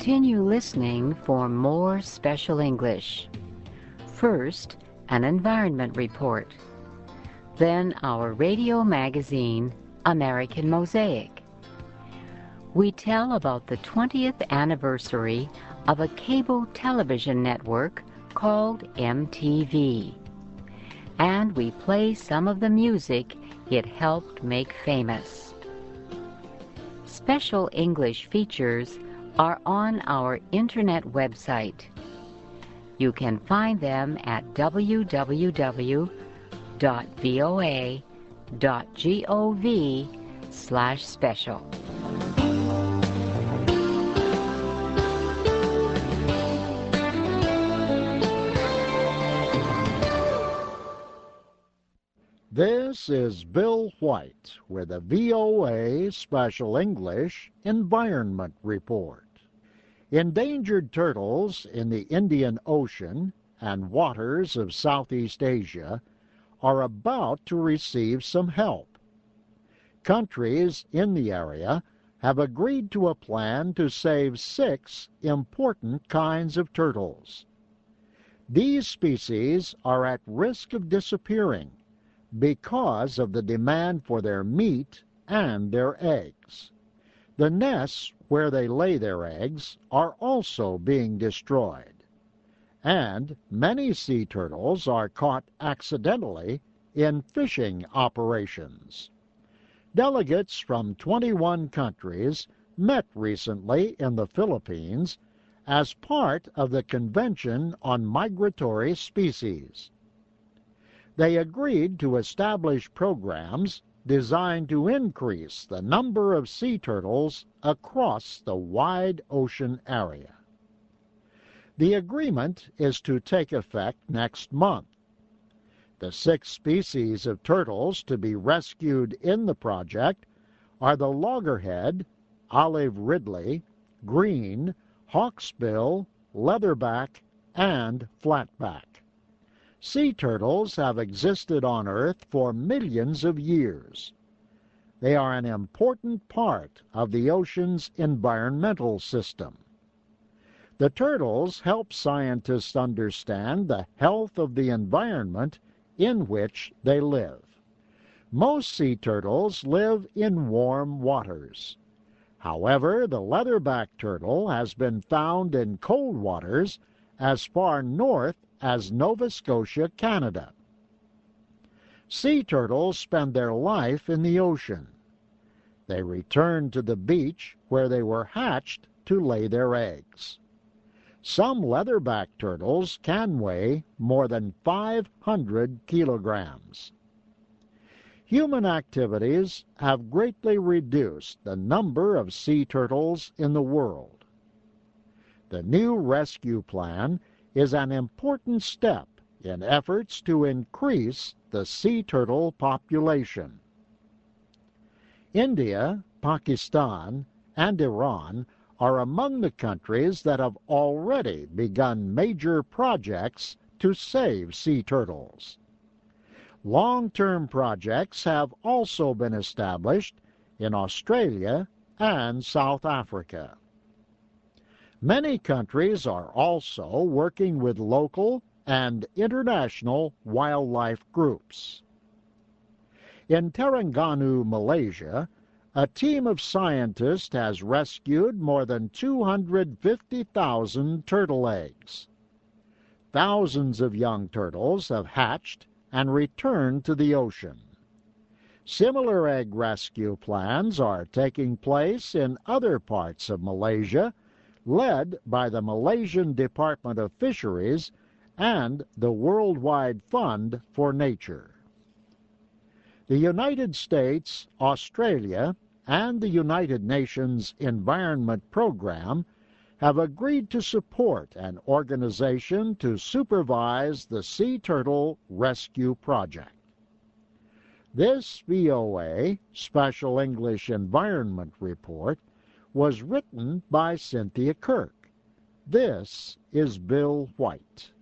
Continue listening for more Special English. First, an environment report. Then our radio magazine, American Mosaic. We tell about the 20th anniversary of a cable television network called MTV. And we play some of the music it helped make famous. Special English features are on our internet website. You can find them at www.voa.gov/special. This is Bill White with a VOA Special English Environment Report. Endangered turtles in the Indian Ocean and waters of Southeast Asia are about to receive some help. Countries in the area have agreed to a plan to save 6 important kinds of turtles. These species are at risk of disappearing because of the demand for their meat and their eggs. The nests where they lay their eggs are also being destroyed, and many sea turtles are caught accidentally in fishing operations. Delegates from 21 countries met recently in the Philippines as part of the Convention on Migratory Species. They agreed to establish programs designed to increase the number of sea turtles across the wide ocean area. The agreement is to take effect next month. The 6 species of turtles to be rescued in the project are the loggerhead, olive ridley, green, hawksbill, leatherback, and flatback. Sea turtles have existed on Earth for millions of years. They are an important part of the ocean's environmental system. The turtles help scientists understand the health of the environment in which they live. Most sea turtles live in warm waters. However, the leatherback turtle has been found in cold waters as far north as Nova Scotia, Canada. Sea turtles spend their life in the ocean. They return to the beach where they were hatched to lay their eggs. Some leatherback turtles can weigh more than 500 kilograms. Human activities have greatly reduced the number of sea turtles in the world. The new rescue plan is an important step in efforts to increase the sea turtle population. India, Pakistan, and Iran are among the countries that have already begun major projects to save sea turtles. Long-term projects have also been established in Australia and South Africa. Many countries are also working with local and international wildlife groups. In Terengganu, Malaysia, a team of scientists has rescued more than 250,000 turtle eggs. Thousands of young turtles have hatched and returned to the ocean. Similar egg rescue plans are taking place in other parts of Malaysia, led by the Malaysian Department of Fisheries and the Worldwide Fund for Nature. The United States, Australia, and the United Nations Environment Program have agreed to support an organization to supervise the sea turtle rescue project. This VOA Special English Environment Report was written by Cynthia Kirk. This is Bill White.